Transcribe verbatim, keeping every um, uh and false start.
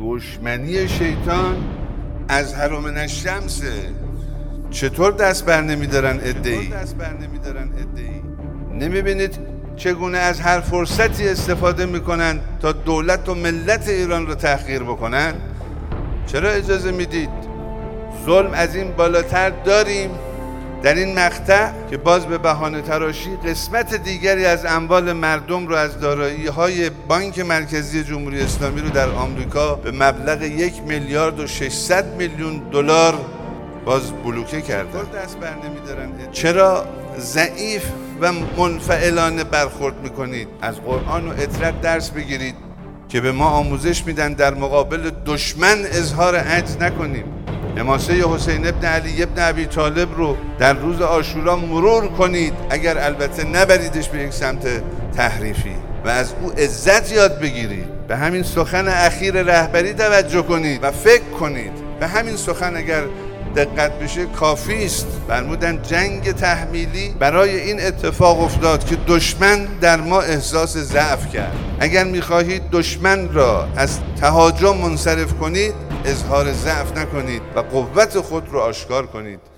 دشمنی شیطان از هرم الشمسه. چطور دست بر نمیدارن عده‌ای؟ نمیبینید چگونه از هر فرصتی استفاده میکنن تا دولت و ملت ایران رو تحقیر بکنن؟ چرا اجازه میدید؟ ظلم از این بالاتر داریم؟ در این مقطع که باز به بهانه تراشی قسمت دیگری از اموال مردم رو از دارایی‌های بانک مرکزی جمهوری اسلامی رو در آمریکا به مبلغ یک میلیارد و ششصد میلیون دلار باز بلوکه کردن. چرا ضعیف و منفعلانه برخورد میکنید؟ از قرآن و اطرت درس بگیرید که به ما آموزش میدن در مقابل دشمن اظهار عجز نکنیم. حماسه حسین ابن علی ابن ابی طالب رو در روز عاشورا مرور کنید، اگر البته نبریدش به یک سمت تحریفی، و از او عزت یاد بگیرید. به همین سخن اخیر رهبری توجه کنید و فکر کنید. به همین سخن اگر دقت بشه کافی است. فرمودن جنگ تحمیلی برای این اتفاق افتاد که دشمن در ما احساس ضعف کرد. اگر میخواهید دشمن را از تهاجم منصرف کنید، اظهار ضعف نکنید و قوت خود را آشکار کنید.